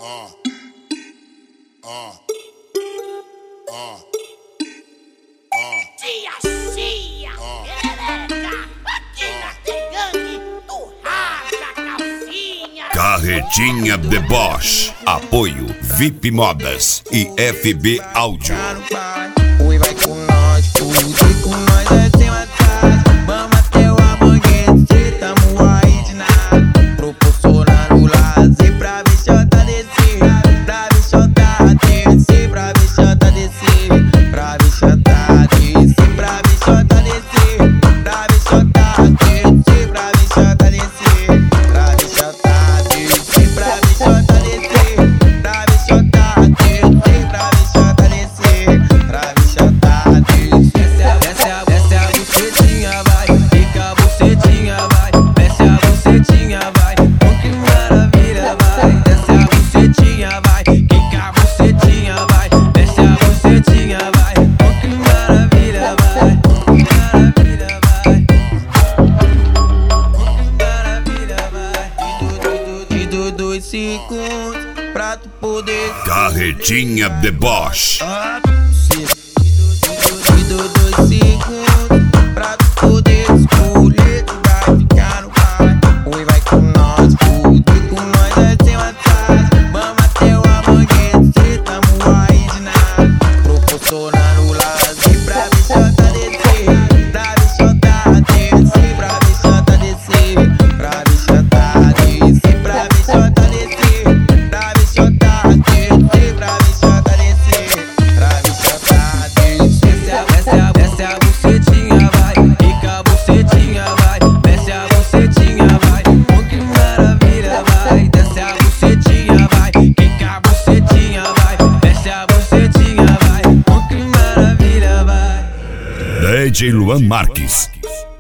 Tia, perereca, aqui na Gangue do Racha Calcinha. Carretinha Deboche. Apoio VIP Modas e FB Áudio. Oi, vai com nós, fude com nós assim atrás. Vamos até o amanhecer, tamo aí de nada. Proporcionando lazer pra bichota descer, pra bichota descer, pra bichota descer, pra bichota descer, pra bichota descer, pra bichota descer, pra bichota descer, pra bichota descer, pra bichota descer, pra bichota descer, pra bichota descer, pra bichota descer. Desce a bucetinha, vai, fica a bucetinha, vai, desce a bucetinha, vai, oh que maravilha, vai, desce a bucetinha, vai, fica a bucetinha, vai, desce a bucetinha, vai, oh que maravilha, vai, oh que maravilha, vai, oh que maravilha, vai, de 2 segundos pra tu poder Carretinha Deboche. de 2 segundos pra tu poder escolher, tu vai ficar no pai. Oi, vai com nós, fude com nós assim atrás. Vamos até o amanhecer, tamo aí de nada. Proporcionando lazer pra bichota descer, pra bichota descer, pra bichota descer, pra bichota descer, pra bichota descer, pra bichota descer, pra bichota descer, pra bichota descer. Desce a bucetinha, vai, fica a bucetinha, vai, desce a bucetinha, vai, oh que maravilha, vai, desce a bucetinha, vai, fica a bucetinha, vai, desce a bucetinha, vai, oh que maravilha, vai. DJ Luan Marques.